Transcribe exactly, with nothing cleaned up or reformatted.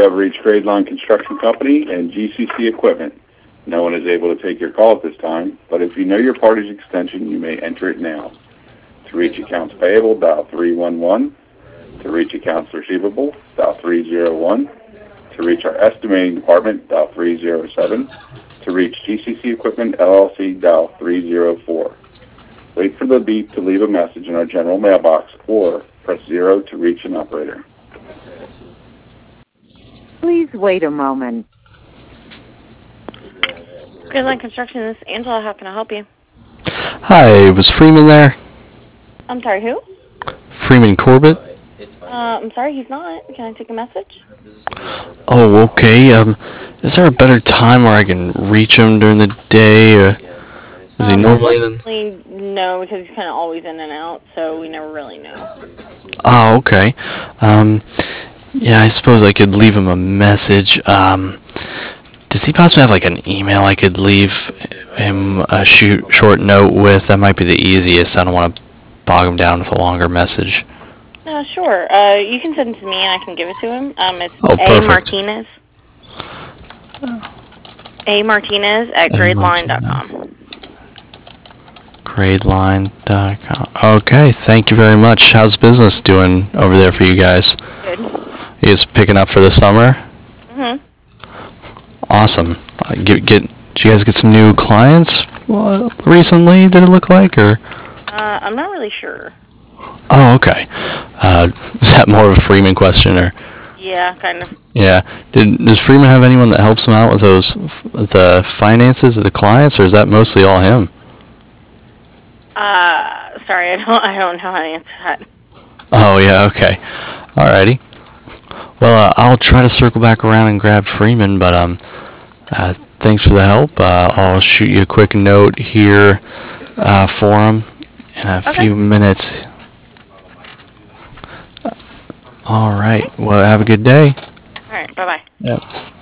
you have reached Grade Line Construction Company and G C C Equipment. No one is able to take your call at this time, but if you know your party's extension, you may enter it now. To reach accounts payable, dial three one one. To reach accounts receivable, dial three zero one. To reach our estimating department, dial three zero seven. To reach G C C Equipment L L C, dial three zero four. Wait for the beep to leave a message in our general mailbox, or press zero to reach an operator. Please wait a moment. Grade Line Construction, this is Angela. How can I help you? Hi, was Freeman there? I'm sorry, who? Freeman Corbett? Uh, I'm sorry, he's not. Can I take a message? Oh, okay. Um, is there a better time where I can reach him during the day? Or is he um, normally in? Unfortunately, no, because he's kind of always in and out, so we never really know. Oh, okay. Um, yeah, I suppose I could leave him a message. Um, does he possibly have like an email I could leave him a shoot, short note with? That might be the easiest. I don't want to bog him down with a longer message. Uh, sure. Uh, you can send it to me and I can give it to him. Um, it's Oh, A perfect. Martinez. A Martinez at gradeline dot com. gradeline dot com. Okay, thank you very much. How's business doing over there for you guys? Good. You guys picking up for the summer? Mhm. Awesome. Uh, get, get, did you guys get some new clients uh, recently, did it look like? Or? Uh, I'm not really sure. Oh, okay. Uh, is that more of a Freeman question? Or? Yeah, kind of. Yeah. Did, does Freeman have anyone that helps him out with those, the finances of the clients, or is that mostly all him? Uh, sorry, I don't, I don't know how to answer that. Oh, yeah, okay. Alrighty. Well, uh, I'll try to circle back around and grab Freeman, but um, uh, thanks for the help. Uh, I'll shoot you a quick note here uh, for him in a Okay. few minutes. All right. Well, have a good day. All right, bye-bye. Yep.